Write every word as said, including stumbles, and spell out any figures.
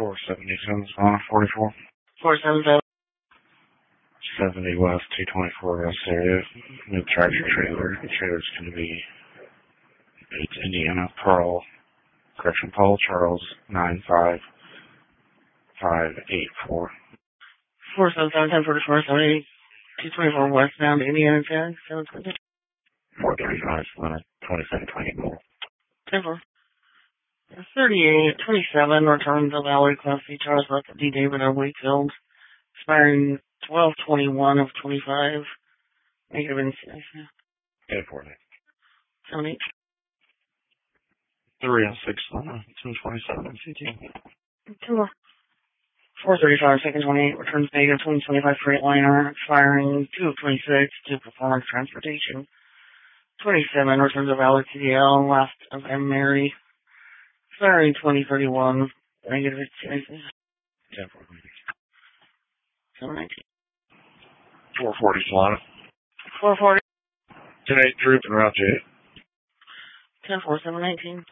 four seventy-seven, Solana forty-four. four seventy-seven. seventy West, two twenty-four West area. New tractor trailer. The trailer's going to be it's Indiana Pearl. Correction, Paul Charles, nine five five eight four. four seventy-seven, ten forty-four, seventy, two twenty-four westbound, Indiana, ten, seven twenty. four thirty-five, Solana twenty-seven twenty-four. ten four. thirty-eight twenty-seven, return to Valley Class C Charles left at D. David of Wakefield. Expiring twelve twenty-one of twenty-five. Negative incidence. eight four nine. seven eight. three oh six, Solana two twenty-seven C T. two more. four thirty-five, second twenty-eight, returns negative twenty twenty-five Freightliner, expiring two of twenty-six to Performance Transportation. twenty-seven, returns of Valley T D L, last of M. Mary. Expiring twenty thirty-one, negative incidence. ten four nine. seven nineteen. four forty, Solana. four forty. ten eight, Droop and Route J. ten four, seven nineteen.